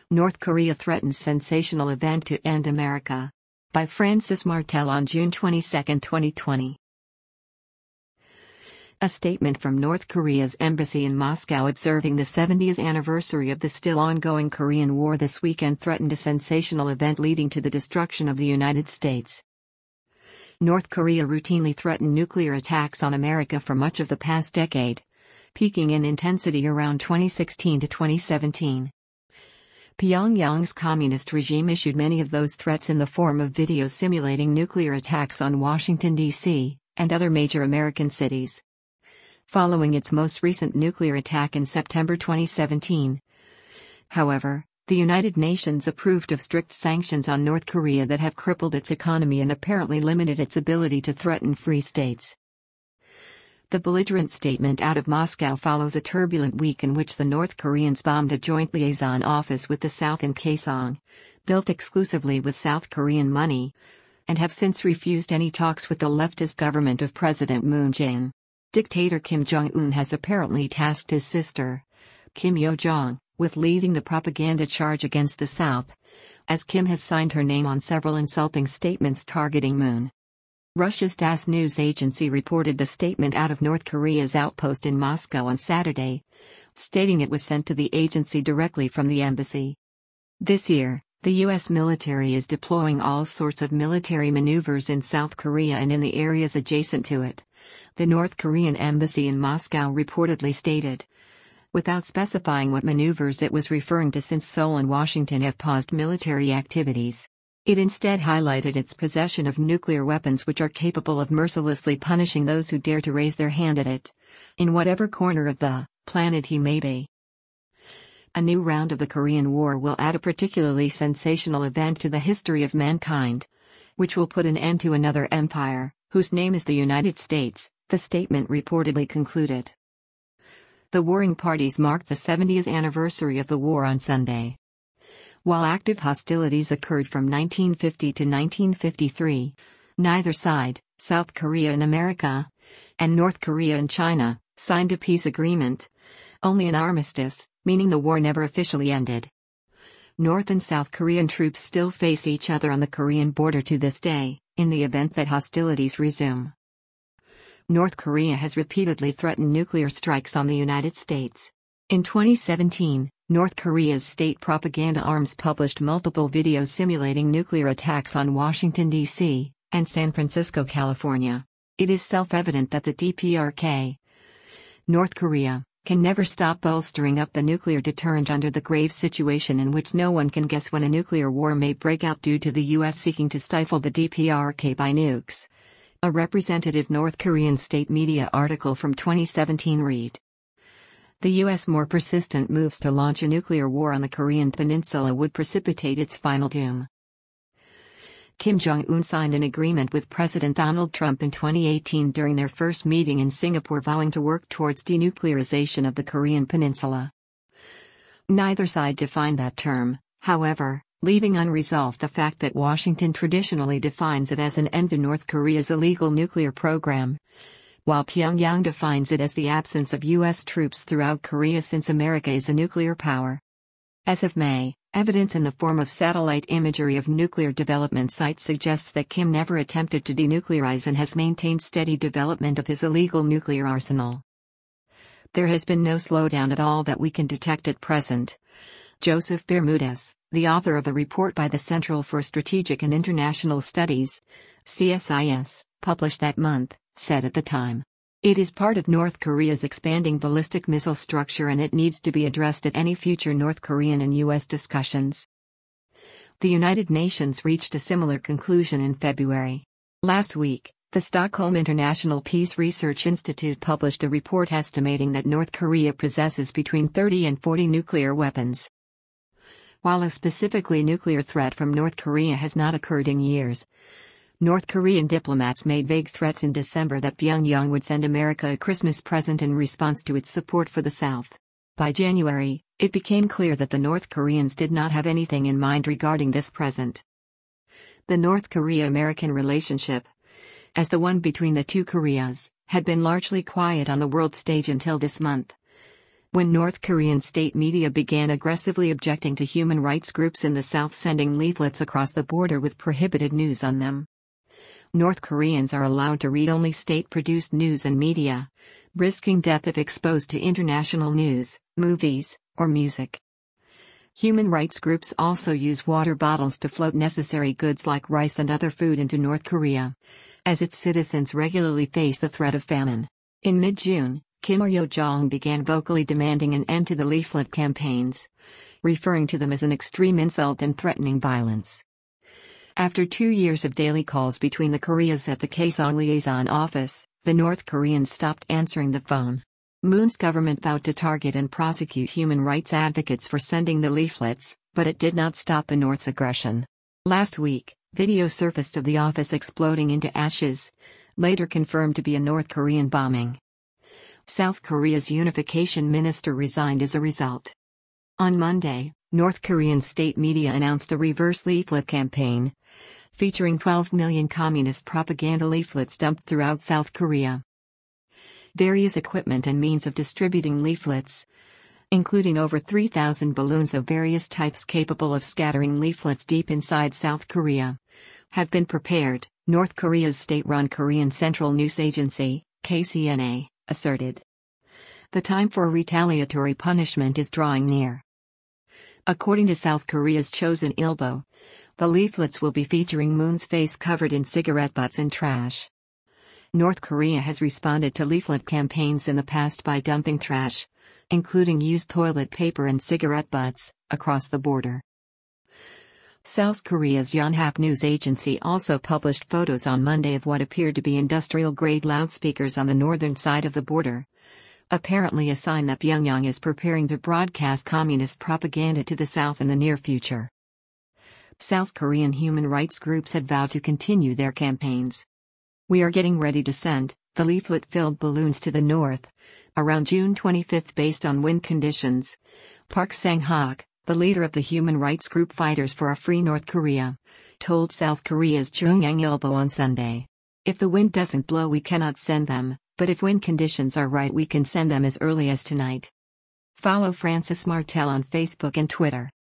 North Korea threatens sensational event to end America. By Francis Martel on June 22, 2020. A statement from North Korea's embassy in Moscow observing the 70th anniversary of the still ongoing Korean War this weekend threatened a sensational event leading to the destruction of the United States. North Korea routinely threatened nuclear attacks on America for much of the past decade, peaking in intensity around 2016 to 2017. Pyongyang's communist regime issued many of those threats in the form of videos simulating nuclear attacks on Washington, D.C., and other major American cities. Following its most recent nuclear attack in September 2017. However, the United Nations approved of strict sanctions on North Korea that have crippled its economy and apparently limited its ability to threaten free states. The belligerent statement out of Moscow follows a turbulent week in which the North Koreans bombed a joint liaison office with the South in Kaesong, built exclusively with South Korean money, and have since refused any talks with the leftist government of President Moon Jae-in. Dictator Kim Jong-un has apparently tasked his sister, Kim Yo-jong, with leading the propaganda charge against the South, as Kim has signed her name on several insulting statements targeting Moon. Russia's TASS news agency reported the statement out of North Korea's outpost in Moscow on Saturday, stating it was sent to the agency directly from the embassy. This year, the U.S. military is deploying all sorts of military maneuvers in South Korea and in the areas adjacent to it, the North Korean embassy in Moscow reportedly stated, without specifying what maneuvers it was referring to since Seoul and Washington have paused military activities. It instead highlighted its possession of nuclear weapons which are capable of mercilessly punishing those who dare to raise their hand at it, in whatever corner of the planet he may be. A new round of the Korean War will add a particularly sensational event to the history of mankind, which will put an end to another empire, whose name is the United States, the statement reportedly concluded. The warring parties marked the 70th anniversary of the war on Sunday. While active hostilities occurred from 1950 to 1953, neither side, South Korea and America, and North Korea and China, signed a peace agreement, only an armistice, meaning the war never officially ended. North and South Korean troops still face each other on the Korean border to this day, in the event that hostilities resume. North Korea has repeatedly threatened nuclear strikes on the United States. In 2017, North Korea's state propaganda arms published multiple videos simulating nuclear attacks on Washington, D.C., and San Francisco, California. It is self-evident that the DPRK, North Korea, can never stop bolstering up the nuclear deterrent under the grave situation in which no one can guess when a nuclear war may break out due to the U.S. seeking to stifle the DPRK by nukes. A representative North Korean state media article from 2017 read. The U.S. more persistent moves to launch a nuclear war on the Korean peninsula would precipitate its final doom. Kim Jong-un signed an agreement with President Donald Trump in 2018 during their first meeting in Singapore, vowing to work towards denuclearization of the Korean peninsula. Neither side defined that term, however, leaving unresolved the fact that Washington traditionally defines it as an end to North Korea's illegal nuclear program, while Pyongyang defines it as the absence of U.S. troops throughout Korea since America is a nuclear power. As of May, evidence in the form of satellite imagery of nuclear development sites suggests that Kim never attempted to denuclearize and has maintained steady development of his illegal nuclear arsenal. There has been no slowdown at all that we can detect at present. Joseph Bermudez, the author of a report by the Central for Strategic and International Studies, CSIS, published that month, said at the time. It is part of North Korea's expanding ballistic missile structure and it needs to be addressed at any future North Korean and U.S. discussions. The United Nations reached a similar conclusion in February. Last week, the Stockholm International Peace Research Institute published a report estimating that North Korea possesses between 30 and 40 nuclear weapons. While a specifically nuclear threat from North Korea has not occurred in years, North Korean diplomats made vague threats in December that Pyongyang would send America a Christmas present in response to its support for the South. By January, it became clear that the North Koreans did not have anything in mind regarding this present. The North Korea-American relationship, as the one between the two Koreas, had been largely quiet on the world stage until this month. when North Korean state media began aggressively objecting to human rights groups in the South sending leaflets across the border with prohibited news on them. North Koreans are allowed to read only state-produced news and media, risking death if exposed to international news, movies, or music. Human rights groups also use water bottles to float necessary goods like rice and other food into North Korea, as its citizens regularly face the threat of famine. In mid-June, Kim Yo-jong began vocally demanding an end to the leaflet campaigns, referring to them as an extreme insult and threatening violence. After 2 years of daily calls between the Koreas at the Kaesong Liaison Office, the North Koreans stopped answering the phone. Moon's government vowed to target and prosecute human rights advocates for sending the leaflets, but it did not stop the North's aggression. Last week, video surfaced of the office exploding into ashes, later confirmed to be a North Korean bombing. South Korea's unification minister resigned as a result. On Monday, North Korean state media announced a reverse leaflet campaign, featuring 12 million communist propaganda leaflets dumped throughout South Korea. Various equipment and means of distributing leaflets, including over 3,000 balloons of various types capable of scattering leaflets deep inside South Korea, have been prepared, North Korea's state-run Korean Central News Agency, KCNA, asserted. The time for retaliatory punishment is drawing near. According to South Korea's Chosun Ilbo, the leaflets will be featuring Moon's face covered in cigarette butts and trash. North Korea has responded to leaflet campaigns in the past by dumping trash, including used toilet paper and cigarette butts, across the border. South Korea's Yonhap News Agency also published photos on Monday of what appeared to be industrial-grade loudspeakers on the northern side of the border, apparently a sign that Pyongyang is preparing to broadcast communist propaganda to the south in the near future. South Korean human rights groups had vowed to continue their campaigns. We are getting ready to send the leaflet-filled balloons to the north around June 25 based on wind conditions, Park Sang-hak, the leader of the human rights group Fighters for a Free North Korea, told South Korea's Chungyang Ilbo on Sunday. If the wind doesn't blow we cannot send them, but if wind conditions are right we can send them as early as tonight. Follow Francis Martel on Facebook and Twitter.